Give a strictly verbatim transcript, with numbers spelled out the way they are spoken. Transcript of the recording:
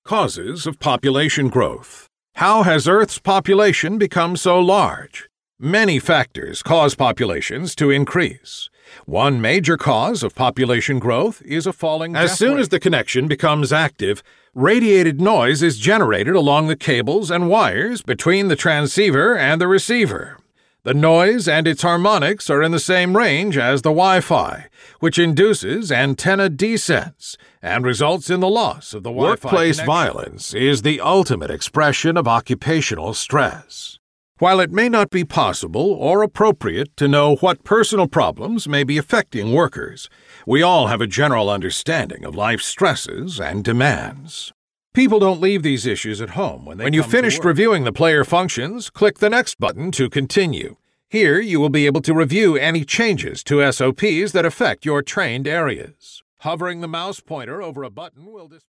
Causes of population growth. How has Earth's population become so large? Many factors cause populations to increase. One major cause of population growth is a falling death rate. As soon as the connection becomes active, radiated noise is generated along the cables and wires between the transceiver and the receiver. The noise and its harmonics are in the same range as the Wi-Fi, which induces antenna descents and results in the loss of the Wi-Fi Workplace connection. violence is the ultimate expression of occupational stress. While it may not be possible or appropriate to know what personal problems may be affecting workers, we all have a general understanding of life's stresses and demands. People don't leave these issues at home when they When you've come to finished work. reviewing the player functions, click the next button to continue. Here, you will be able to review any changes to S O Ps that affect your trained areas. Hovering the mouse pointer over a button will display